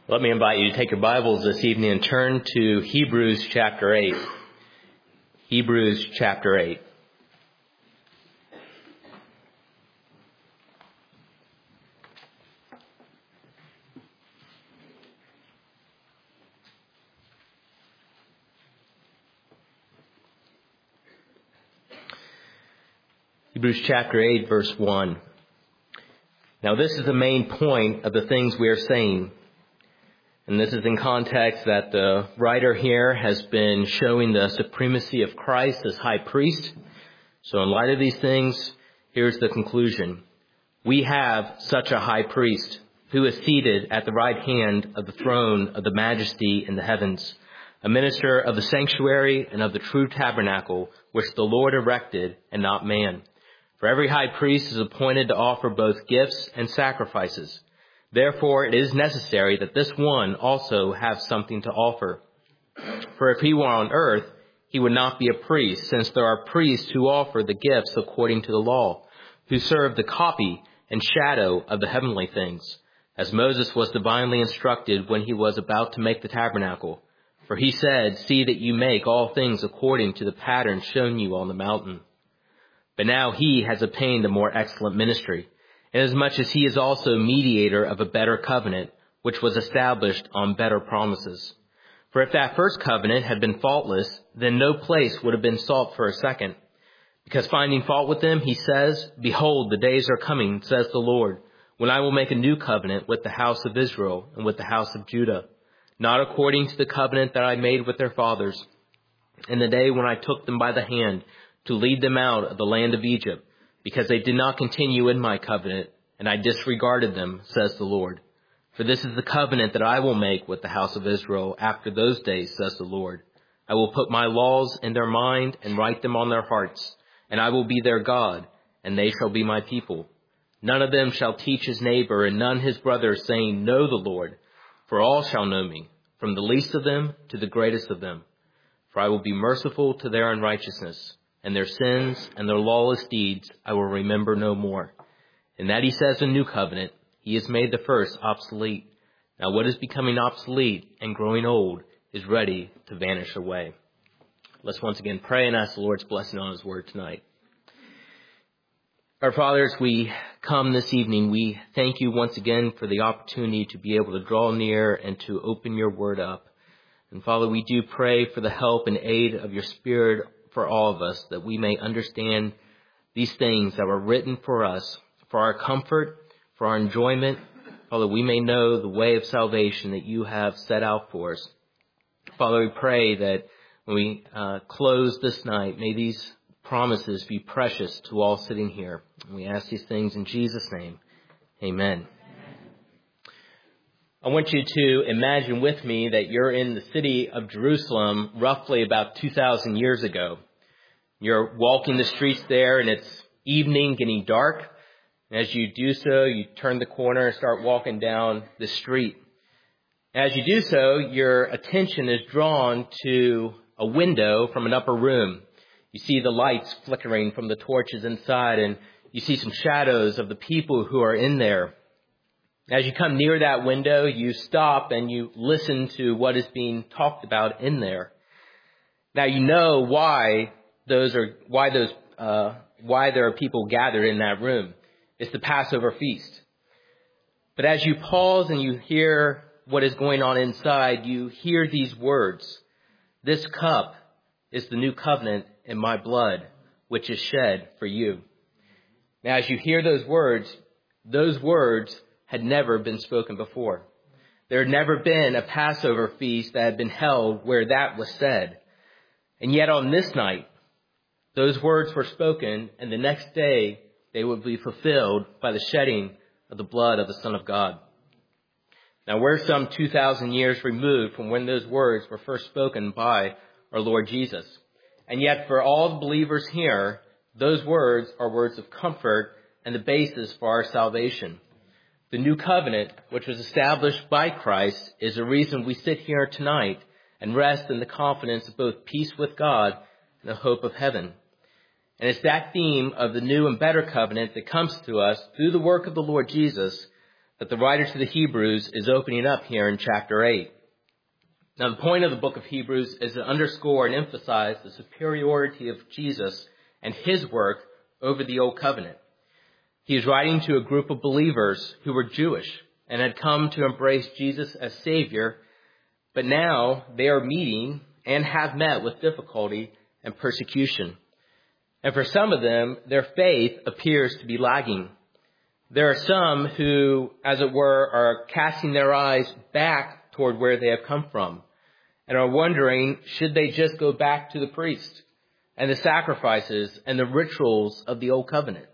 Let me invite you to take your Bibles this evening and turn to Hebrews chapter 8. Hebrews chapter 8. Hebrews chapter 8, verse 1. Now this is the main point of the things we are saying. And this is in context that the writer here has been showing the supremacy of Christ as high priest. So in light of these things, here's the conclusion. We have such a high priest who is seated at the right hand of the throne of the majesty in the heavens, a minister of the sanctuary and of the true tabernacle, which the Lord erected and not man. For every high priest is appointed to offer both gifts and sacrifices. Therefore, it is necessary that this one also have something to offer. For if he were on earth, he would not be a priest, since there are priests who offer the gifts according to the law, who serve the copy and shadow of the heavenly things, as Moses was divinely instructed when he was about to make the tabernacle. For he said, "See that you make all things according to the pattern shown you on the mountain." But now he has obtained a more excellent ministry, inasmuch as he is also mediator of a better covenant, which was established on better promises. For if that first covenant had been faultless, then no place would have been sought for a second. Because finding fault with them, he says, "Behold, the days are coming, says the Lord, when I will make a new covenant with the house of Israel and with the house of Judah, not according to the covenant that I made with their fathers, in the day when I took them by the hand to lead them out of the land of Egypt, because they did not continue in my covenant, and I disregarded them, says the Lord. For this is the covenant that I will make with the house of Israel after those days, says the Lord. I will put my laws in their mind and write them on their hearts, and I will be their God, and they shall be my people. None of them shall teach his neighbor and none his brother, saying, Know the Lord, for all shall know me, from the least of them to the greatest of them. For I will be merciful to their unrighteousness, and their sins and their lawless deeds I will remember no more. And that he says a new covenant, he has made the first obsolete. Now what is becoming obsolete and growing old is ready to vanish away. Let's once again pray and ask the Lord's blessing on his word tonight. Our Father, as we come this evening, we thank you once again for the opportunity to be able to draw near and to open your word up. And Father, we do pray for the help and aid of your Spirit for all of us, that we may understand these things that were written for us, for our comfort, for our enjoyment. Father, we may know the way of salvation that you have set out for us. Father, we pray that when we close this night, may these promises be precious to all sitting here. And we ask these things in Jesus' name. Amen. I want you to imagine with me that you're in the city of Jerusalem roughly about 2,000 years ago. You're walking the streets there and it's evening, getting dark. And as you do so, you turn the corner and start walking down the street. As you do so, your attention is drawn to a window from an upper room. You see the lights flickering from the torches inside, and you see some shadows of the people who are in there. As you come near that window, you stop and you listen to what is being talked about in there. Now you know why there are people gathered in that room. It's the Passover feast. But as you pause and you hear what is going on inside, you hear these words. This cup is the new covenant in my blood, which is shed for you. Now as you hear those words had never been spoken before. There had never been a Passover feast that had been held where that was said. And yet on this night, those words were spoken, and the next day they would be fulfilled by the shedding of the blood of the Son of God. Now we're some 2,000 years removed from when those words were first spoken by our Lord Jesus. And yet for all the believers here, those words are words of comfort and the basis for our salvation. The new covenant, which was established by Christ, is the reason we sit here tonight and rest in the confidence of both peace with God and the hope of heaven. And it's that theme of the new and better covenant that comes to us through the work of the Lord Jesus that the writer to the Hebrews is opening up here in chapter 8. Now, the point of the book of Hebrews is to underscore and emphasize the superiority of Jesus and his work over the Old Covenant. He is writing to a group of believers who were Jewish and had come to embrace Jesus as Savior, but now they are meeting and have met with difficulty and persecution. And for some of them, their faith appears to be lagging. There are some who, as it were, are casting their eyes back toward where they have come from and are wondering, should they just go back to the priest and the sacrifices and the rituals of the Old Covenant?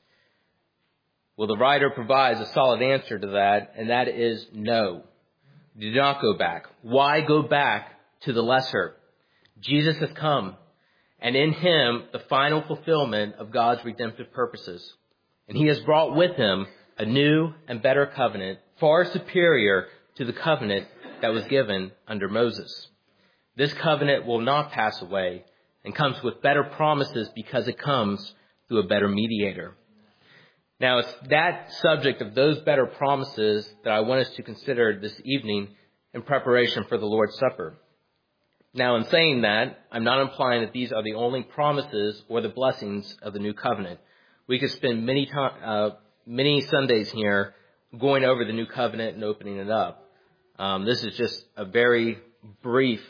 Well, the writer provides a solid answer to that, and that is no. Do not go back. Why go back to the lesser? Jesus has come, and in him, the final fulfillment of God's redemptive purposes. And he has brought with him a new and better covenant, far superior to the covenant that was given under Moses. This covenant will not pass away and comes with better promises because it comes through a better mediator. Now, it's that subject of those better promises that I want us to consider this evening in preparation for the Lord's Supper. Now, in saying that, I'm not implying that these are the only promises or the blessings of the new covenant. We could spend many Sundays here going over the new covenant and opening it up. This is just a very brief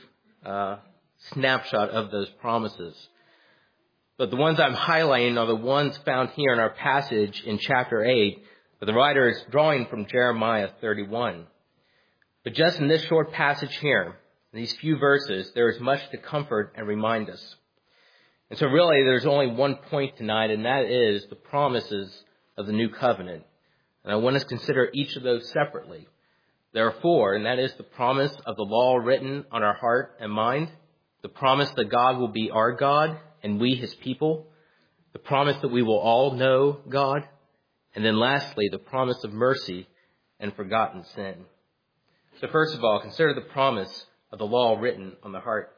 snapshot of those promises. But the ones I'm highlighting are the ones found here in our passage in chapter 8, where the writer is drawing from Jeremiah 31. But just in this short passage here, in these few verses, there is much to comfort and remind us. And so really, there's only one point tonight, and that is the promises of the new covenant. And I want us to consider each of those separately. There are four, and that is the promise of the law written on our heart and mind, the promise that God will be our God and we his people, the promise that we will all know God, and then lastly, the promise of mercy and forgotten sin. So first of all, consider the promise of the law written on the heart.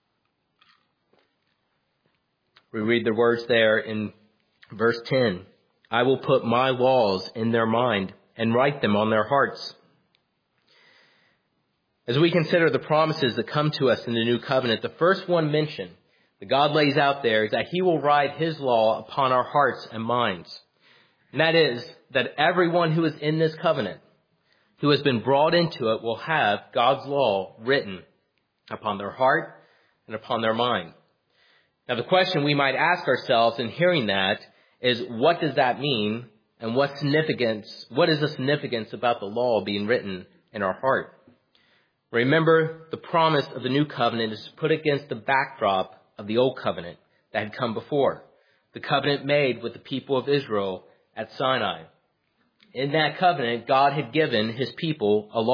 We read the words there in verse 10. I will put my laws in their mind and write them on their hearts. As we consider the promises that come to us in the new covenant, the first one mentioned that God lays out there is that he will write his law upon our hearts and minds. And that is that everyone who is in this covenant, who has been brought into it, will have God's law written upon their heart and upon their mind. Now, the question we might ask ourselves in hearing that is, what does that mean? And what is the significance about the law being written in our heart? Remember, the promise of the new covenant is put against the backdrop of the old covenant that had come before, the covenant made with the people of Israel at Sinai. In that covenant, God had given his people a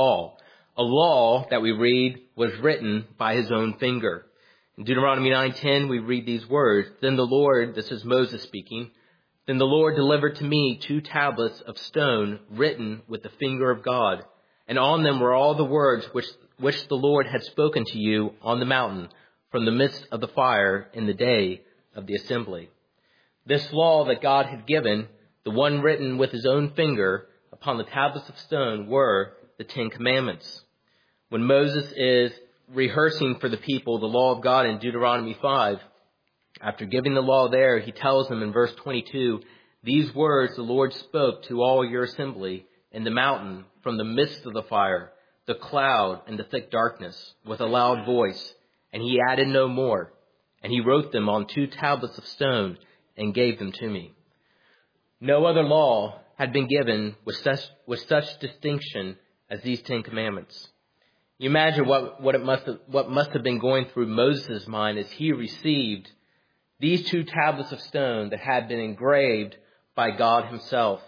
law that we read was written by his own finger. In Deuteronomy 9:10, we read these words, Then the Lord, this is Moses speaking, Then the Lord delivered to me 2 tablets of stone written with the finger of God, and on them were all the words which the Lord had spoken to you on the mountain from the midst of the fire in the day of the assembly. This law that God had given, the one written with his own finger upon the tablets of stone, were the 10 Commandments. When Moses is rehearsing for the people the law of God in Deuteronomy 5, after giving the law there, he tells them in verse 22, These words the Lord spoke to all your assembly in the mountain from the midst of the fire, the cloud and the thick darkness, with a loud voice. And he added no more. And he wrote them on 2 tablets of stone and gave them to me. No other law had been given with such distinction as these 10 Commandments. You imagine what must have been going through Moses' mind as he received these 2 tablets of stone that had been engraved by God himself.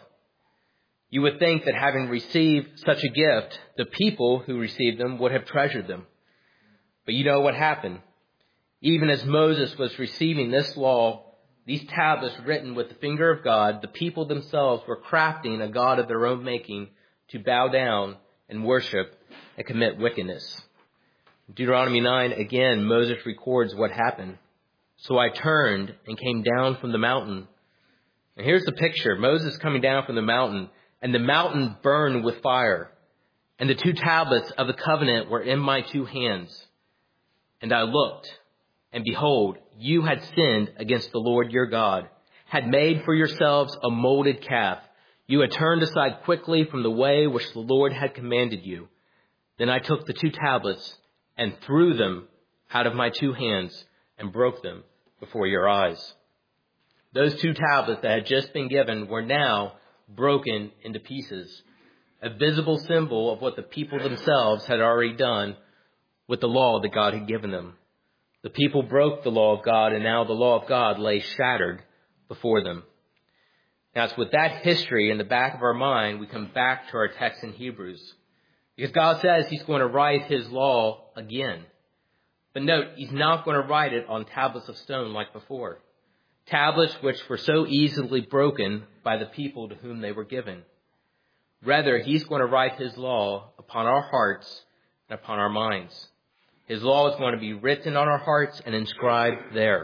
You would think that having received such a gift, the people who received them would have treasured them. But you know what happened? Even as Moses was receiving this law, these tablets written with the finger of God, the people themselves were crafting a god of their own making to bow down and worship and commit wickedness. In Deuteronomy 9, again, Moses records what happened. So I turned and came down from the mountain. And here's the picture. Moses coming down from the mountain, and the mountain burned with fire, and the 2 tablets of the covenant were in my 2 hands. And I looked, and behold, you had sinned against the Lord your God, had made for yourselves a molded calf. You had turned aside quickly from the way which the Lord had commanded you. Then I took the 2 tablets and threw them out of my 2 hands and broke them before your eyes. Those 2 tablets that had just been given were now broken into pieces, a visible symbol of what the people themselves had already done with the law that God had given them. The people broke the law of God, and now the law of God lay shattered before them. Now, it's with that history in the back of our mind, we come back to our text in Hebrews. Because God says he's going to write his law again. But note, he's not going to write it on tablets of stone like before. Tablets which were so easily broken by the people to whom they were given. Rather, he's going to write his law upon our hearts and upon our minds. His law is going to be written on our hearts and inscribed there.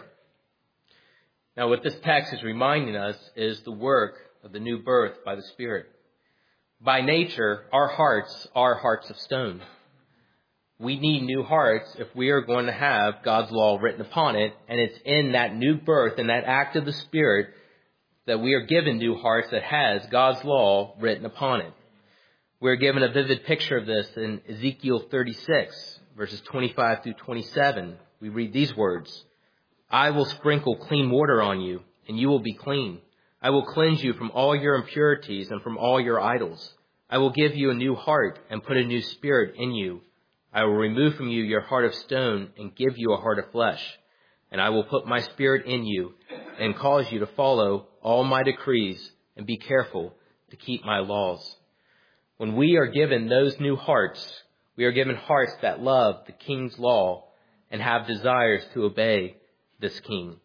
Now, what this text is reminding us is the work of the new birth by the Spirit. By nature, our hearts are hearts of stone. We need new hearts if we are going to have God's law written upon it, and it's in that new birth and that act of the Spirit that we are given new hearts that has God's law written upon it. We're given a vivid picture of this in Ezekiel 36, verses 25 through 27. We read these words, I will sprinkle clean water on you, and you will be clean. I will cleanse you from all your impurities and from all your idols. I will give you a new heart and put a new spirit in you. I will remove from you your heart of stone and give you a heart of flesh. And I will put my spirit in you and cause you to follow all my decrees and be careful to keep my laws. When we are given those new hearts, we are given hearts that love the King's law and have desires to obey this King.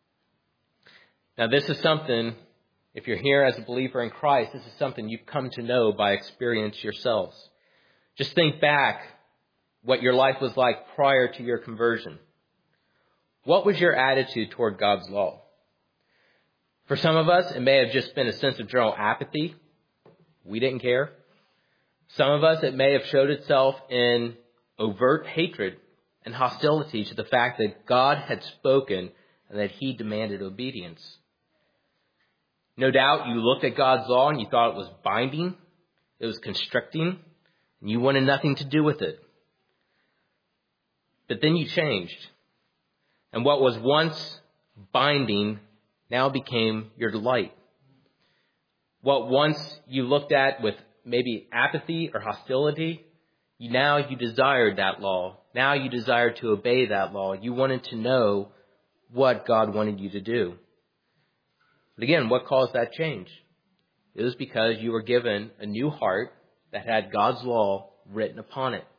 Now, this is something, if you're here as a believer in Christ, this is something you've come to know by experience yourselves. Just think back what your life was like prior to your conversion. What was your attitude toward God's law? For some of us, it may have just been a sense of general apathy. We didn't care. Some of us, it may have showed itself in overt hatred and hostility to the fact that God had spoken and that he demanded obedience. No doubt you looked at God's law and you thought it was binding, it was constricting, and you wanted nothing to do with it. But then you changed. And what was once binding now became your delight. What once you looked at with maybe apathy or hostility, now you desired that law. Now you desired to obey that law. You wanted to know what God wanted you to do. But again, what caused that change? It was because you were given a new heart that had God's law written upon it.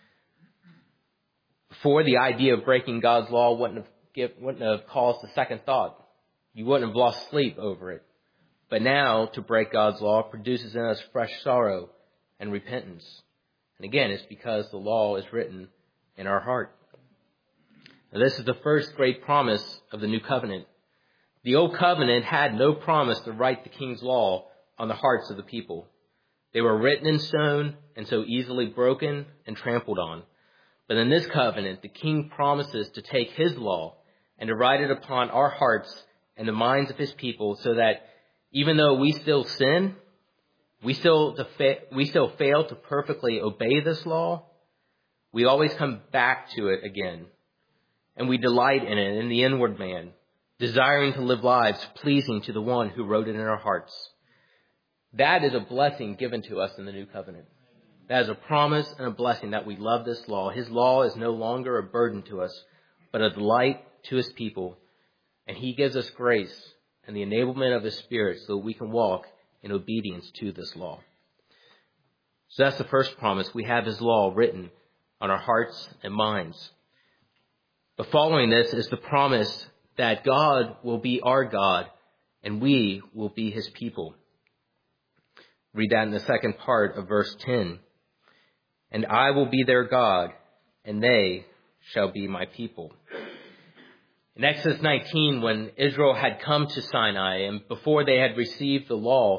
Before, the idea of breaking God's law wouldn't have caused a second thought. You wouldn't have lost sleep over it. But now, to break God's law produces in us fresh sorrow and repentance. And again, it's because the law is written in our heart. Now, this is the first great promise of the new covenant. The old covenant had no promise to write the King's law on the hearts of the people. They were written in stone and so easily broken and trampled on. But in this covenant, the King promises to take his law and to write it upon our hearts and the minds of his people, so that even though we still sin, we still fail to perfectly obey this law, we always come back to it again. And we delight in it, in the inward man, desiring to live lives pleasing to the one who wrote it in our hearts. That is a blessing given to us in the new covenant. That is a promise and a blessing that we love this law. His law is no longer a burden to us, but a delight to his people. And he gives us grace and the enablement of his Spirit so that we can walk in obedience to this law. So that's the first promise. We have his law written on our hearts and minds. But following this is the promise that God will be our God and we will be his people. Read that in the second part of verse 10. And I will be their God, and they shall be my people. In Exodus 19, when Israel had come to Sinai and before they had received the law,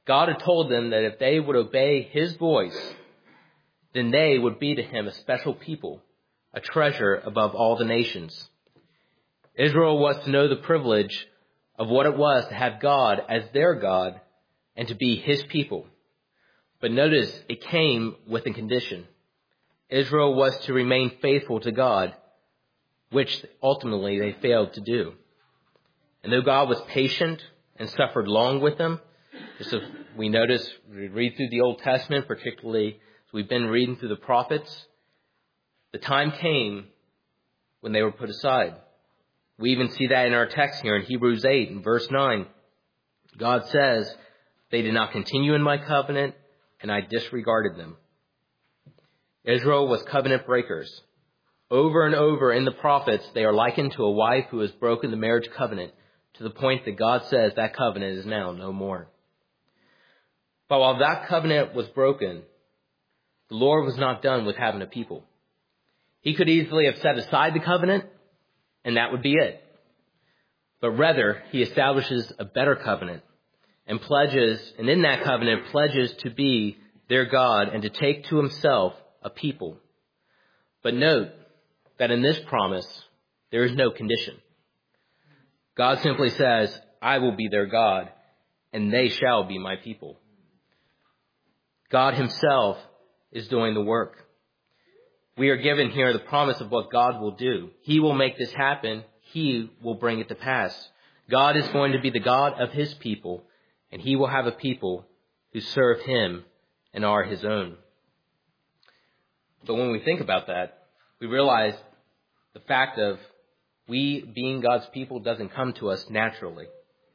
God had told them that if they would obey his voice, then they would be to him a special people, a treasure above all the nations. Israel was to know the privilege of what it was to have God as their God and to be his people. But notice it came with a condition. Israel was to remain faithful to God, which ultimately they failed to do. And though God was patient and suffered long with them, just as we notice, we read through the Old Testament, particularly as we've been reading through the prophets, the time came when they were put aside. We even see that in our text here in Hebrews 8 and verse 9. God says, "They did not continue in my covenant, and I disregarded them." Israel was covenant breakers. Over and over in the prophets, they are likened to a wife who has broken the marriage covenant to the point that God says that covenant is now no more. But while that covenant was broken, the Lord was not done with having a people. He could easily have set aside the covenant, and that would be it. But rather, he establishes a better covenant and in that covenant pledges to be their God and to take to himself a people. But note that in this promise, there is no condition. God simply says, "I will be their God, and they shall be my people." God himself is doing the work. We are given here the promise of what God will do. He will make this happen. He will bring it to pass. God is going to be the God of his people, and he will have a people who serve him and are his own. But when we think about that, we realize the fact of we being God's people doesn't come to us naturally.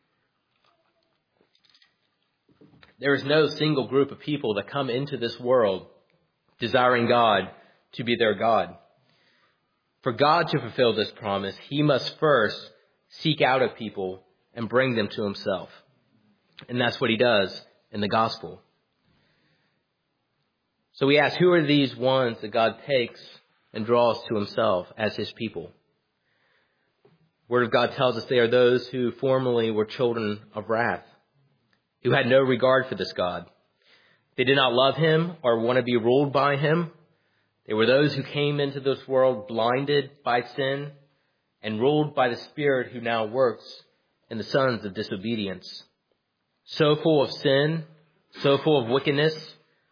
There is no single group of people that come into this world desiring God to be their God. For God to fulfill this promise, he must first seek out a people and bring them to himself. And that's what he does in the gospel. So we ask, who are these ones that God takes and draws to himself as his people? Word of God tells us they are those who formerly were children of wrath, who had no regard for this God. They did not love him or want to be ruled by him. They were those who came into this world blinded by sin and ruled by the Spirit who now works in the sons of disobedience. So full of sin, so full of wickedness,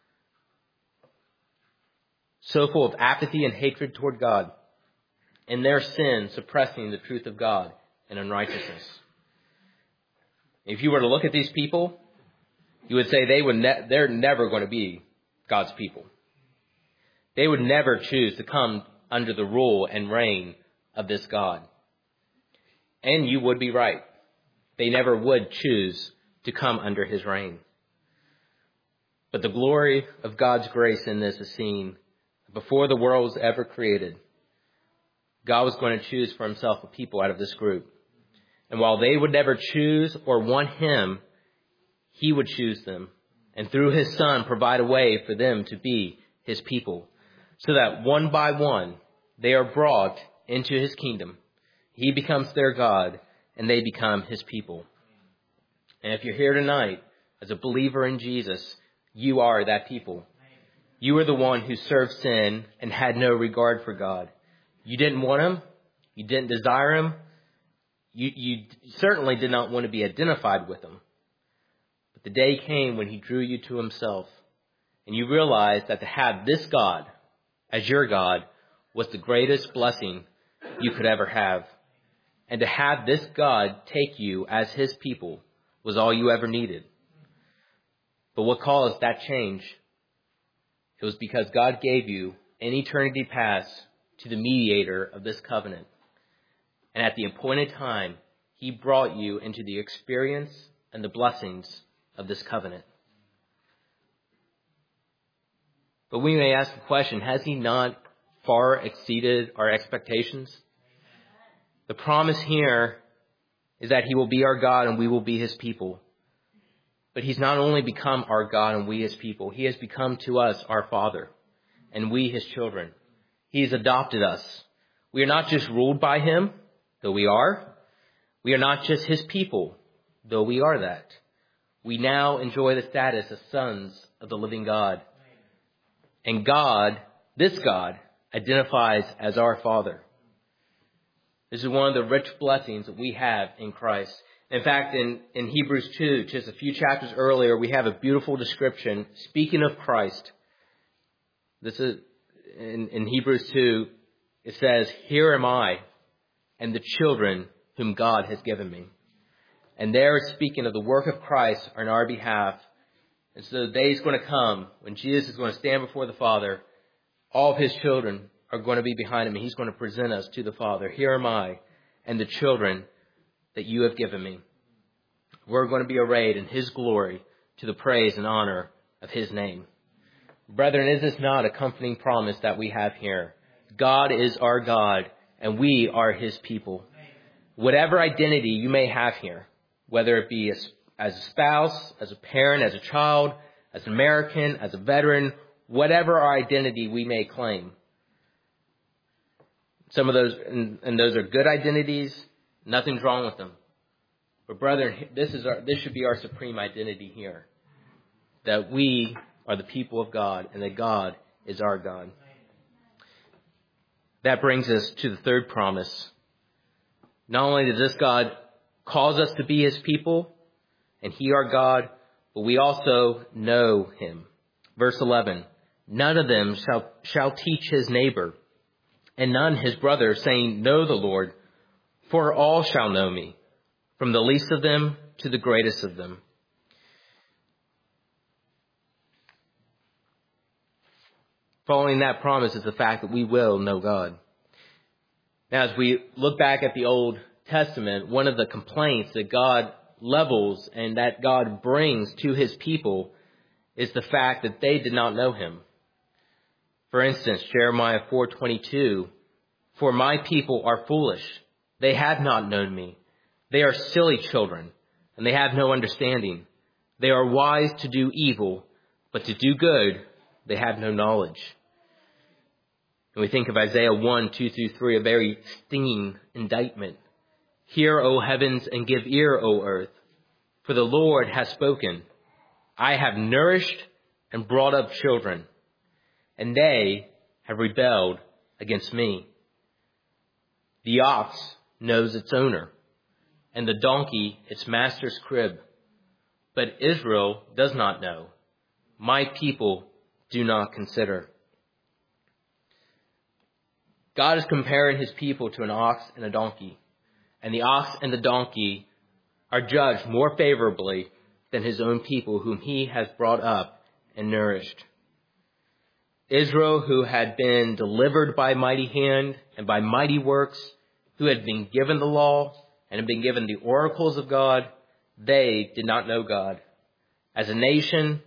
so full of apathy and hatred toward God, and their sin suppressing the truth of God and unrighteousness. If you were to look at these people, you would say they're never going to be God's people. They would never choose to come under the rule and reign of this God. And you would be right. They never would choose to come under his reign. But the glory of God's grace in this is seen before the world was ever created. God was going to choose for himself a people out of this group. And while they would never choose or want him, he would choose them, and through his Son provide a way for them to be his people, so that one by one they are brought into his kingdom. He becomes their God, and they become his people. And if you're here tonight as a believer in Jesus, you are that people. You are the one who served sin and had no regard for God. You didn't want him. You didn't desire him. You certainly did not want to be identified with him. But the day came when he drew you to himself, and you realized that to have this God as your God was the greatest blessing you could ever have. And to have this God take you as his people was all you ever needed. But what caused that change? It was because God gave you an eternity pass to the mediator of this covenant. And at the appointed time, he brought you into the experience and the blessings of this covenant. But we may ask the question, has he not far exceeded our expectations? The promise here is that he will be our God and we will be his people. But he's not only become our God and we his people, he has become to us our Father and we his children. He has adopted us. We are not just ruled by him, though we are. We are not just his people, though we are that. we now enjoy the status of sons of the living God. And God, this God, identifies as our Father. This is one of the rich blessings that we have in Christ. In fact, in Hebrews 2, just a few chapters earlier, we have a beautiful description. Speaking of Christ, this is in Hebrews 2, it says, "Here am I and the children whom God has given me." And there is speaking of the work of Christ on our behalf. And so the day is going to come when Jesus is going to stand before the Father. All of his children are going to be behind him, and he's going to present us to the Father. Here am I and the children that you have given me. We're going to be arrayed in his glory to the praise and honor of his name. Brethren, is this not a comforting promise that we have here? God is our God, and we are his people. Whatever identity you may have here, whether it be as a spouse, as a parent, as a child, as an American, as a veteran, whatever our identity we may claim. Some of those, and those are good identities, nothing's wrong with them. But brethren, this should be our supreme identity here. That we are the people of God and that God is our God. That brings us to the third promise. Not only does this God cause us to be his people and he our God, but we also know him. Verse 11, none of them shall teach his neighbor and none his brother, saying, know the Lord, for all shall know me, from the least of them to the greatest of them. Following that promise is the fact that we will know God. Now, as we look back at the Old Testament, one of the complaints that God levels and that God brings to his people is the fact that they did not know him. For instance, Jeremiah 4:22, for my people are foolish. They have not known me. They are silly children, and they have no understanding. They are wise to do evil, but to do good, they have no knowledge. And we think of Isaiah 1:2-3, a very stinging indictment. Hear, O heavens, and give ear, O earth, for the Lord has spoken. I have nourished and brought up children, and they have rebelled against me. The ox knows its owner, and the donkey its master's crib. But Israel does not know. My people do not consider. God is comparing his people to an ox and a donkey. And the ox and the donkey are judged more favorably than his own people whom he has brought up and nourished. Israel, who had been delivered by mighty hand and by mighty works, who had been given the law and had been given the oracles of God, they did not know God. As a nation,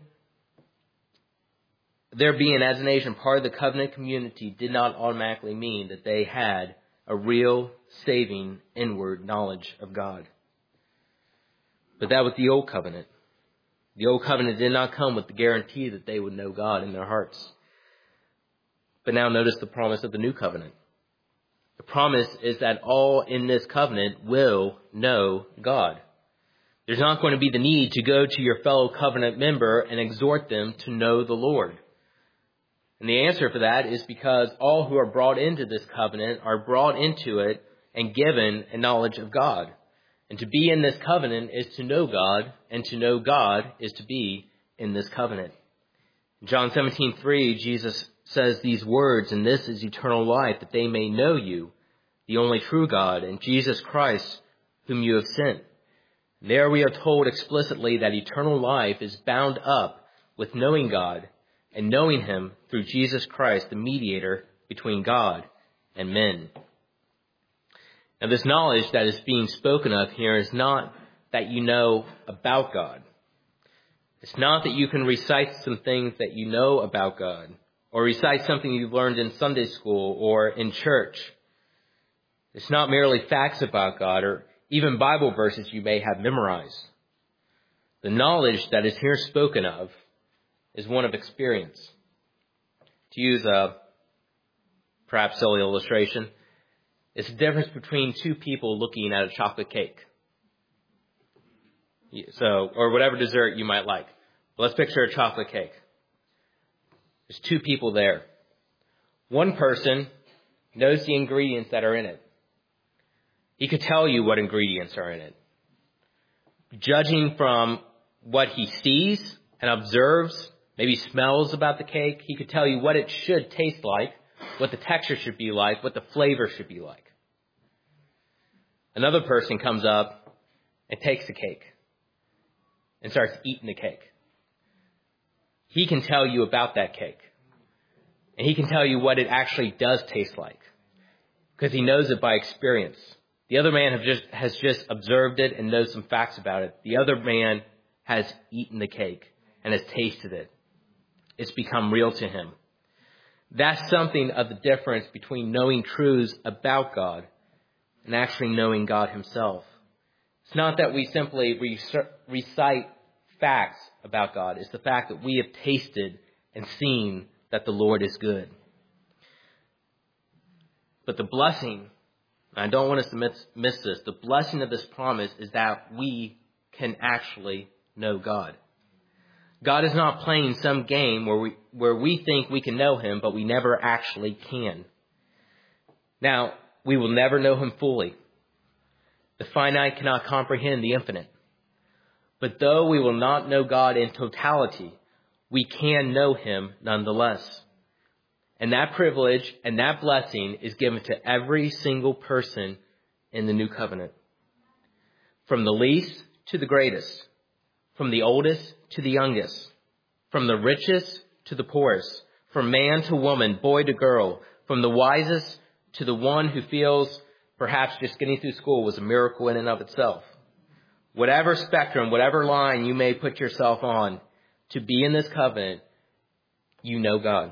their being as a nation part of the covenant community did not automatically mean that they had a real, saving, inward knowledge of God. But that was the old covenant. The old covenant did not come with the guarantee that they would know God in their hearts. But now notice the promise of the new covenant. The promise is that all in this covenant will know God. There's not going to be the need to go to your fellow covenant member and exhort them to know the Lord. And the answer for that is because all who are brought into this covenant are brought into it and given a knowledge of God. And to be in this covenant is to know God, and to know God is to be in this covenant. In John 17:3, Jesus says these words, and this is eternal life, that they may know you, the only true God, and Jesus Christ, whom you have sent. There we are told explicitly that eternal life is bound up with knowing God and knowing him through Jesus Christ, the mediator between God and men. Now, this knowledge that is being spoken of here is not that you know about God. It's not that you can recite some things that you know about God, or recite something you've learned in Sunday school or in church. It's not merely facts about God or even Bible verses you may have memorized. The knowledge that is here spoken of is one of experience. To use a perhaps silly illustration, it's the difference between two people looking at a chocolate cake. So, or whatever dessert you might like. But let's picture a chocolate cake. There's two people there. One person knows the ingredients that are in it. He could tell you what ingredients are in it. Judging from what he sees and observes, maybe smells about the cake, he could tell you what it should taste like, what the texture should be like, what the flavor should be like. Another person comes up and takes the cake and starts eating the cake. He can tell you about that cake. And he can tell you what it actually does taste like, because he knows it by experience. The other man has just observed it and knows some facts about it. The other man has eaten the cake and has tasted it. It's become real to him. That's something of the difference between knowing truths about God and actually knowing God himself. It's not that we simply recite facts about God. It's the fact that we have tasted and seen that the Lord is good. But the blessing, and I don't want us to miss this, the blessing of this promise is that we can actually know God. God is not playing some game where we think we can know him, but we never actually can. Now, we will never know him fully. The finite cannot comprehend the infinite. But though we will not know God in totality, we can know him nonetheless. And that privilege and that blessing is given to every single person in the new covenant. From the least to the greatest. From the oldest to the youngest. From the richest to the poorest. From man to woman, boy to girl. From the wisest to the one who feels perhaps just getting through school was a miracle in and of itself. Whatever spectrum, whatever line you may put yourself on, to be in this covenant, you know God.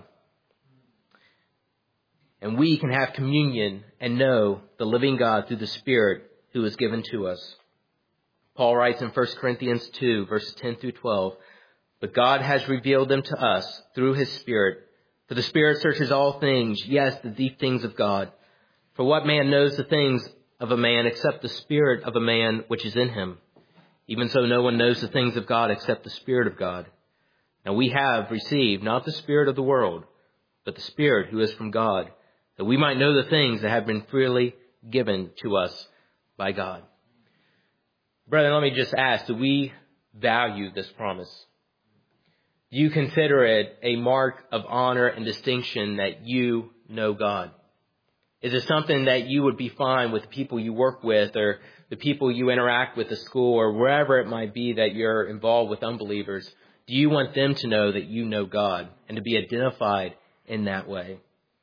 And we can have communion and know the living God through the Spirit who is given to us. Paul writes in 1 Corinthians 2, verses 10 through 12, "But God has revealed them to us through his Spirit. For the Spirit searches all things, yes, the deep things of God. For what man knows the things of a man except the Spirit of a man which is in him? Even so, no one knows the things of God except the Spirit of God. Now we have received not the spirit of the world, but the Spirit who is from God, that we might know the things that have been freely given to us by God." Brethren, let me just ask, do we value this promise? Do you consider it a mark of honor and distinction that you know God? Is it something that you would be fine with the people you work with or the people you interact with at school or wherever it might be that you're involved with unbelievers? Do you want them to know that you know God and to be identified in that way?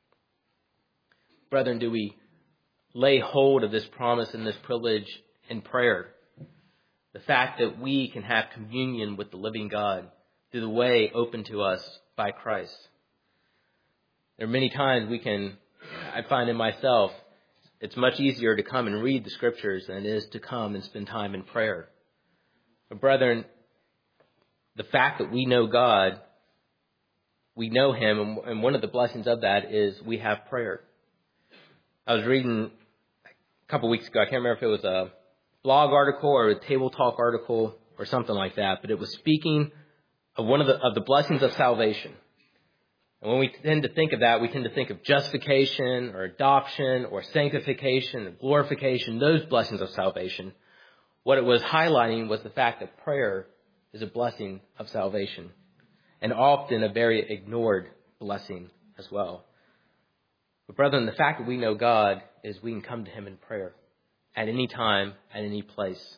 Brethren, do we lay hold of this promise and this privilege in prayer? The fact that we can have communion with the living God through the way open to us by Christ. There are many times I find in myself, it's much easier to come and read the scriptures than it is to come and spend time in prayer. But brethren, the fact that we know God, we know him, and one of the blessings of that is we have prayer. I was reading a couple weeks ago, I can't remember if it was a blog article or a Table Talk article or something like that, but it was speaking of one of the blessings of salvation. And when we tend to think of that, we tend to think of justification or adoption or sanctification or glorification, those blessings of salvation. What it was highlighting was the fact that prayer is a blessing of salvation, and often a very ignored blessing as well. But brethren, the fact that we know God is we can come to him in prayer at any time, at any place.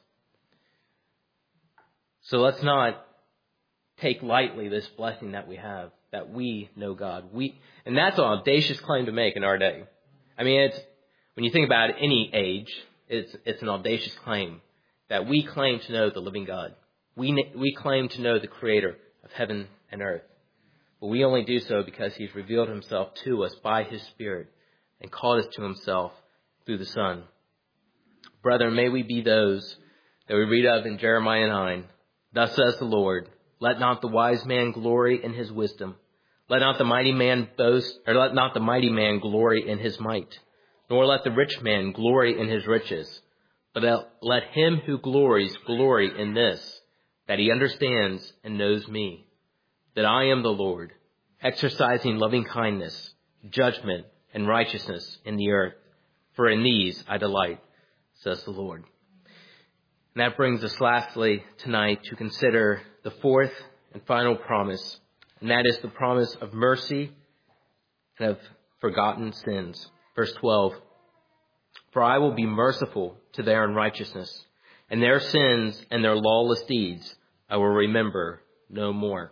So let's not take lightly this blessing that we have, that we know God. And that's an audacious claim to make in our day. I mean, when you think about any age, it's an audacious claim that we claim to know the living God. We claim to know the creator of heaven and earth. But we only do so because he's revealed himself to us by his Spirit and called us to himself through the Son. Brethren, may we be those that we read of in Jeremiah 9. "Thus says the Lord, let not the wise man glory in his wisdom. Let not the mighty man boast, or let not the mighty man glory in his might. Nor let the rich man glory in his riches. But let him who glories glory in this, that he understands and knows me, that I am the Lord, exercising loving kindness, judgment, and righteousness in the earth. For in these I delight, says the Lord. And that brings us lastly tonight to consider the fourth and final promise, and that is the promise of mercy and of forgotten sins. Verse 12, for I will be merciful to their unrighteousness, and their sins and their lawless deeds I will remember no more.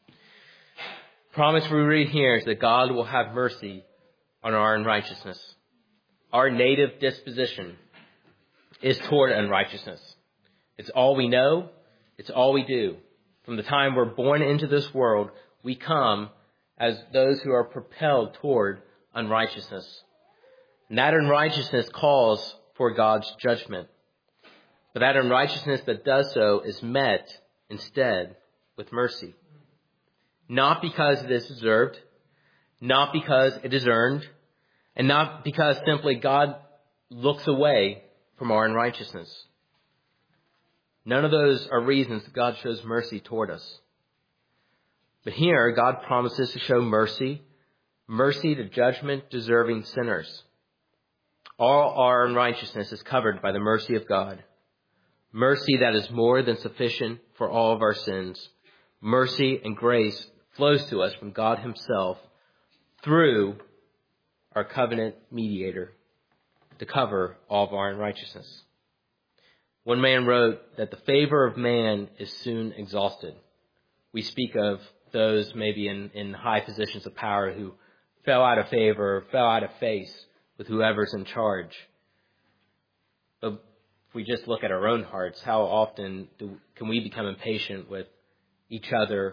The promise we read here is that God will have mercy on our unrighteousness. Our native disposition is toward unrighteousness. It's all we know. It's all we do. From the time we're born into this world, we come as those who are propelled toward unrighteousness. And that unrighteousness calls for God's judgment. But that unrighteousness that does so is met instead with mercy. Not because it is deserved, not because it is earned, and not because simply God looks away from our unrighteousness. None of those are reasons that God shows mercy toward us. But here, God promises to show mercy to judgment-deserving sinners. All our unrighteousness is covered by the mercy of God. Mercy that is more than sufficient for all of our sins. Mercy and grace flows to us from God himself through our covenant mediator to cover all of our unrighteousness. One man wrote that the favor of man is soon exhausted. We speak of those maybe in high positions of power who fell out of favor, fell out of face with whoever's in charge. But if we just look at our own hearts, how often can we become impatient with each other?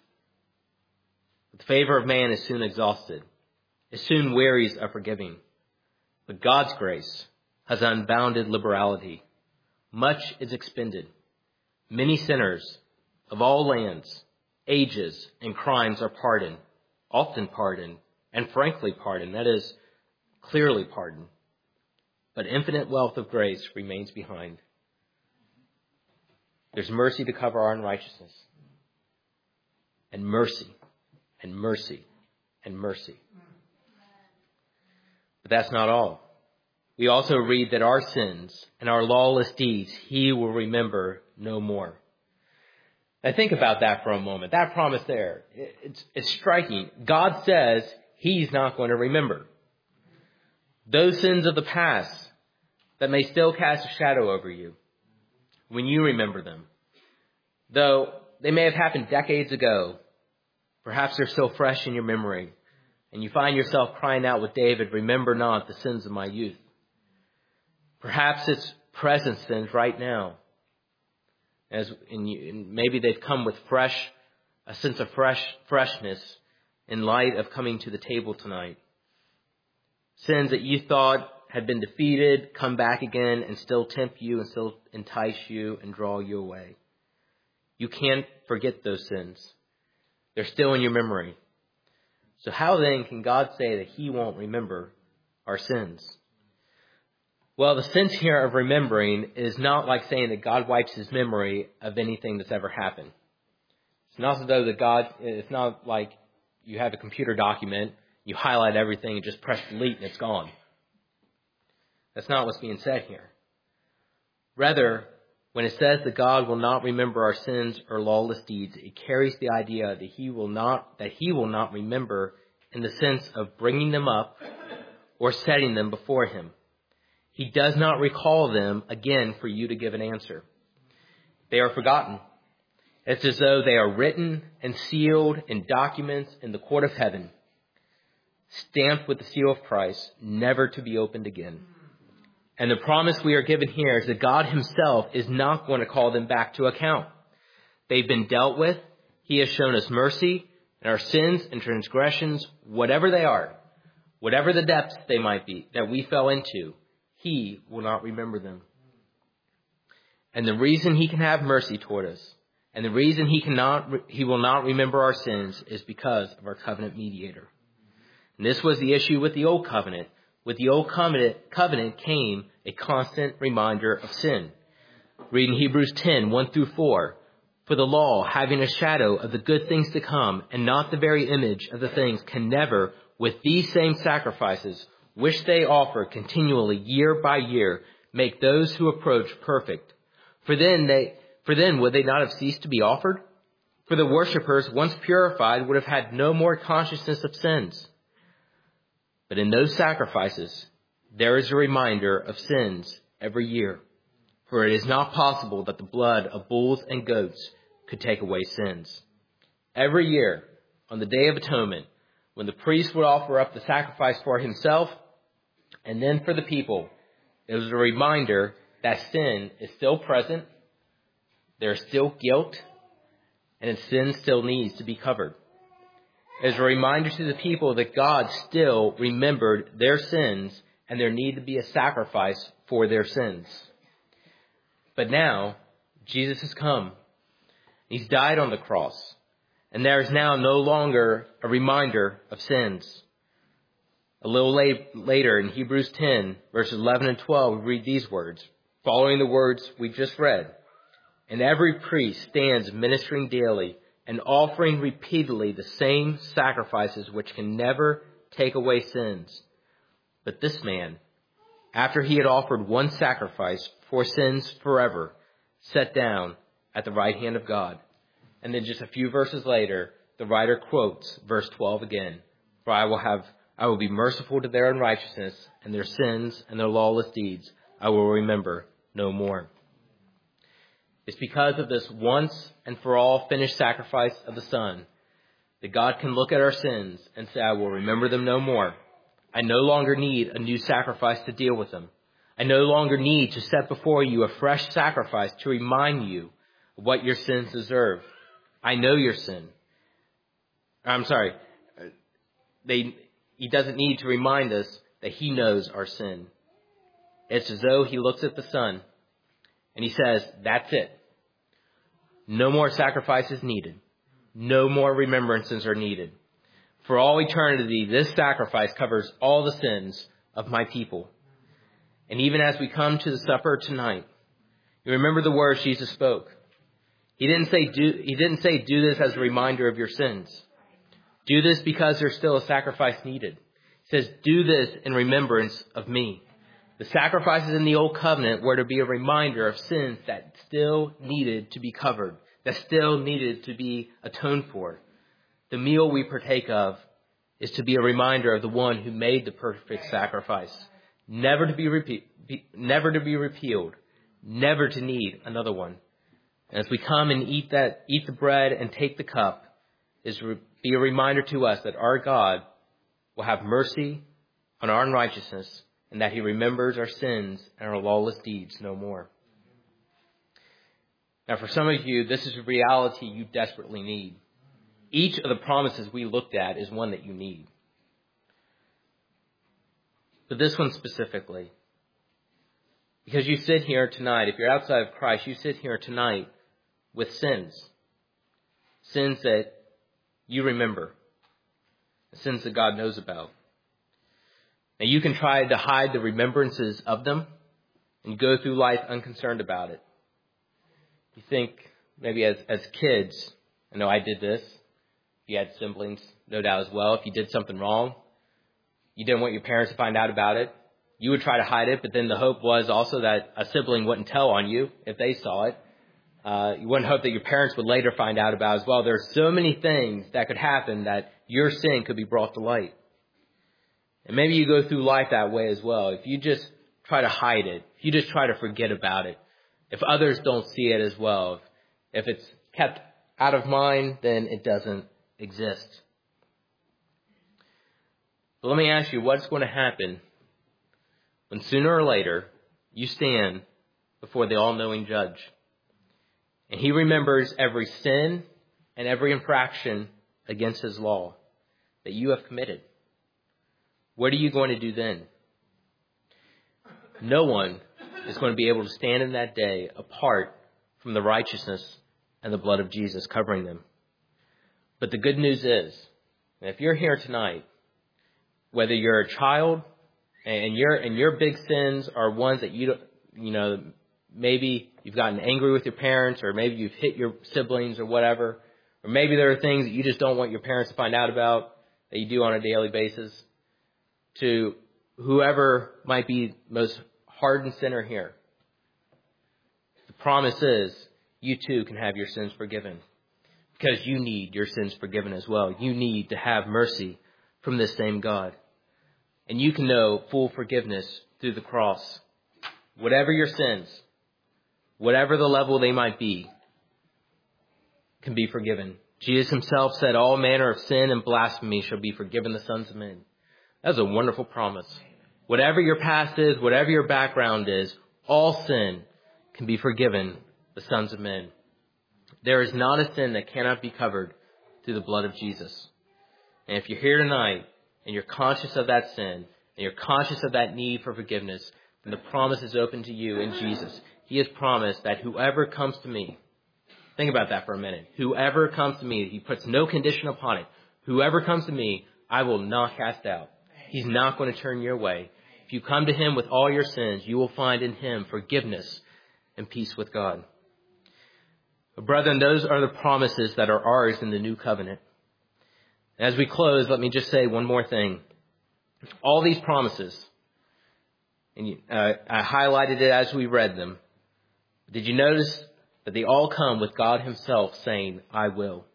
The favor of man is soon exhausted. It soon wearies of forgiving. But God's grace has unbounded liberality. Much is expended. Many sinners of all lands, ages, and crimes are pardoned, often pardoned, and frankly pardoned. That is, clearly pardoned. But infinite wealth of grace remains behind. There's mercy to cover our unrighteousness. And mercy, and mercy, and mercy. But that's not all. We also read that our sins and our lawless deeds he will remember no more. Now think about that for a moment. That promise there, it's striking. God says he's not going to remember. Those sins of the past that may still cast a shadow over you when you remember them. Though they may have happened decades ago, perhaps they're still fresh in your memory. And you find yourself crying out with David, remember not the sins of my youth. Perhaps it's present sins right now. And maybe they've come with a sense of freshness in light of coming to the table tonight. Sins that you thought had been defeated, come back again and still tempt you and still entice you and draw you away. You can't forget those sins. They're still in your memory. So how then can God say that he won't remember our sins? Well, the sense here of remembering is not like saying that God wipes his memory of anything that's ever happened. It's not as though it's not like you have a computer document, you highlight everything and just press delete and it's gone. That's not what's being said here. Rather, when it says that God will not remember our sins or lawless deeds, it carries the idea that he will not remember in the sense of bringing them up or setting them before him. He does not recall them again for you to give an answer. They are forgotten. It's as though they are written and sealed in documents in the court of heaven, stamped with the seal of Christ, never to be opened again. And the promise we are given here is that God himself is not going to call them back to account. They've been dealt with. He has shown us mercy, and our sins and transgressions, whatever they are, whatever the depths they might be that we fell into, he will not remember them. And the reason he can have mercy toward us, and the reason he will not remember our sins, is because of our covenant mediator. And this was the issue with the old covenant. with the old covenant came a constant reminder of sin. Reading Hebrews 10, 1 through 4. For the law, having a shadow of the good things to come, and not the very image of the things, can never, with these same sacrifices, which they offer continually year by year, make those who approach perfect. For then would they not have ceased to be offered? For the worshippers, once purified, would have had no more consciousness of sins. But in those sacrifices, there is a reminder of sins every year. For it is not possible that the blood of bulls and goats could take away sins. Every year, on the Day of Atonement, when the priest would offer up the sacrifice for himself and then for the people, it was a reminder that sin is still present, there is still guilt, and sin still needs to be covered. It is a reminder to the people that God still remembered their sins and there needed to be a sacrifice for their sins. But now, Jesus has come. He's died on the cross. And there is now no longer a reminder of sins. A little later in Hebrews 10, verses 11 and 12, we read these words, following the words we just read. And every priest stands ministering daily and offering repeatedly the same sacrifices which can never take away sins. But this man, after he had offered one sacrifice for sins forever, sat down at the right hand of God. And then just a few verses later, the writer quotes verse 12 again. For I will be merciful to their unrighteousness, and their sins and their lawless deeds I will remember no more. It's because of this once and for all finished sacrifice of the Son that God can look at our sins and say, I will remember them no more. I no longer need a new sacrifice to deal with them. I no longer need to set before you a fresh sacrifice to remind you of what your sins deserve. I know your sin. He doesn't need to remind us that he knows our sin. It's as though he looks at the Son and he says, that's it. No more sacrifices needed. No more remembrances are needed. For all eternity, this sacrifice covers all the sins of my people. And even as we come to the supper tonight, you remember the words Jesus spoke. He didn't say do this as a reminder of your sins. Do this because there's still a sacrifice needed. He says, do this in remembrance of me. The sacrifices in the old covenant were to be a reminder of sins that still needed to be covered, that still needed to be atoned for. The meal we partake of is to be a reminder of the one who made the perfect sacrifice, never to be repealed, never to need another one. And as we come and eat the bread and take the cup, is be a reminder to us that our God will have mercy on our unrighteousness and that he remembers our sins and our lawless deeds no more. Now, for some of you, this is a reality you desperately need. Each of the promises we looked at is one that you need. But this one specifically, because you sit here tonight, if you're outside of Christ, you sit here tonight with sins that you remember, sins that God knows about. Now, you can try to hide the remembrances of them and go through life unconcerned about it. You think maybe as kids, I know I did this. If you had siblings, no doubt as well. If you did something wrong, you didn't want your parents to find out about it. You would try to hide it, but then the hope was also that a sibling wouldn't tell on you if they saw it. You wouldn't hope that your parents would later find out about as well. There are so many things that could happen that your sin could be brought to light. And maybe you go through life that way as well. If you just try to hide it, if you just try to forget about it, if others don't see it as well, if it's kept out of mind, then it doesn't exist. But let me ask you, what's going to happen when sooner or later you stand before the all-knowing judge and he remembers every sin and every infraction against his law that you have committed? What are you going to do then? No one is going to be able to stand in that day apart from the righteousness and the blood of Jesus covering them. But the good news is, if you're here tonight, whether you're a child And your big sins are ones that maybe you've gotten angry with your parents, or maybe you've hit your siblings or whatever. Or maybe there are things that you just don't want your parents to find out about that you do on a daily basis. To whoever might be most hardened sinner here, the promise is you too can have your sins forgiven, because you need your sins forgiven as well. You need to have mercy from this same God. And you can know full forgiveness through the cross. Whatever your sins, whatever the level they might be, can be forgiven. Jesus himself said, all manner of sin and blasphemy shall be forgiven the sons of men. That's a wonderful promise. Whatever your past is, whatever your background is, all sin can be forgiven the sons of men. There is not a sin that cannot be covered through the blood of Jesus. And if you're here tonight and you're conscious of that sin, and you're conscious of that need for forgiveness, then the promise is open to you in Jesus. He has promised that whoever comes to me, think about that for a minute. Whoever comes to me, he puts no condition upon it. Whoever comes to me, I will not cast out. He's not going to turn your way. If you come to him with all your sins, you will find in him forgiveness and peace with God. But brethren, those are the promises that are ours in the new covenant. As we close, let me just say one more thing. All these promises, and I highlighted it as we read them. Did you notice that they all come with God himself saying, I will?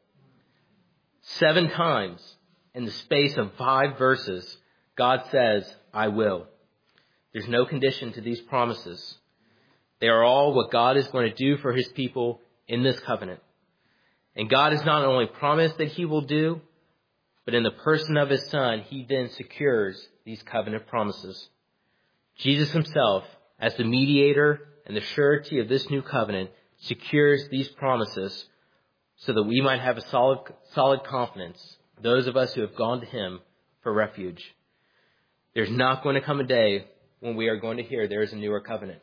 7 times in the space of 5 verses, God says, I will. There's no condition to these promises. They are all what God is going to do for his people in this covenant. And God has not only promised that he will do, but in the person of his Son, he then secures these covenant promises. Jesus himself, as the mediator and the surety of this new covenant, secures these promises so that we might have a solid confidence, those of us who have gone to him for refuge. There's not going to come a day when we are going to hear there is a newer covenant.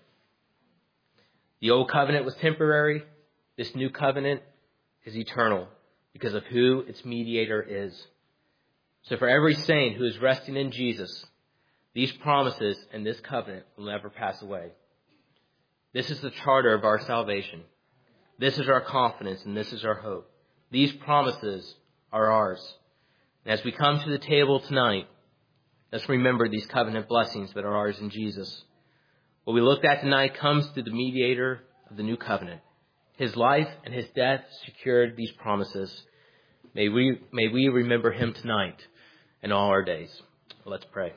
The old covenant was temporary. This new covenant is eternal because of who its mediator is. So for every saint who is resting in Jesus, these promises and this covenant will never pass away. This is the charter of our salvation. This is our confidence and this is our hope. These promises are ours. And as we come to the table tonight, let's remember these covenant blessings that are ours in Jesus. What we looked at tonight comes through the mediator of the new covenant. His life and his death secured these promises. May we remember him tonight and all our days. Let's pray.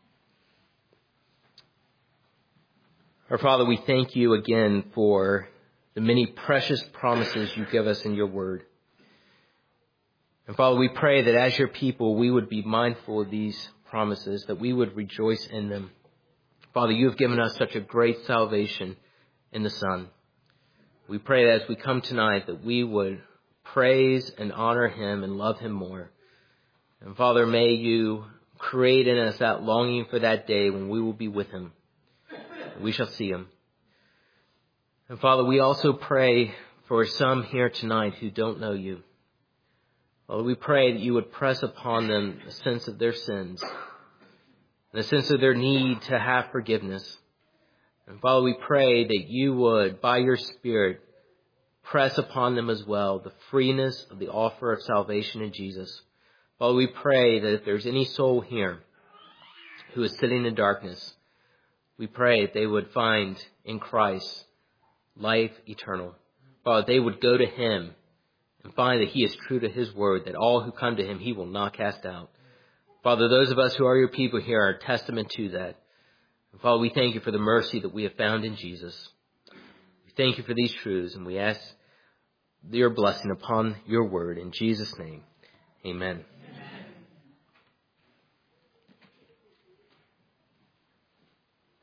Our Father, we thank you again for the many precious promises you give us in your word. And Father, we pray that as your people, we would be mindful of these promises, that we would rejoice in them. Father, you have given us such a great salvation in the Son. We pray that as we come tonight, that we would praise and honor him and love him more. And Father, may you create in us that longing for that day when we will be with him. We shall see him. And Father, we also pray for some here tonight who don't know you. Father, we pray that you would press upon them a sense of their sins and a sense of their need to have forgiveness. And Father, we pray that you would, by your Spirit, press upon them as well the freeness of the offer of salvation in Jesus. Father, we pray that if there's any soul here who is sitting in darkness, we pray that they would find in Christ life eternal. Father, they would go to him and find that he is true to his word, that all who come to him he will not cast out. Father, those of us who are your people here are a testament to that. And Father, we thank you for the mercy that we have found in Jesus. We thank you for these truths, and we ask your blessing upon your word. In Jesus' name, amen.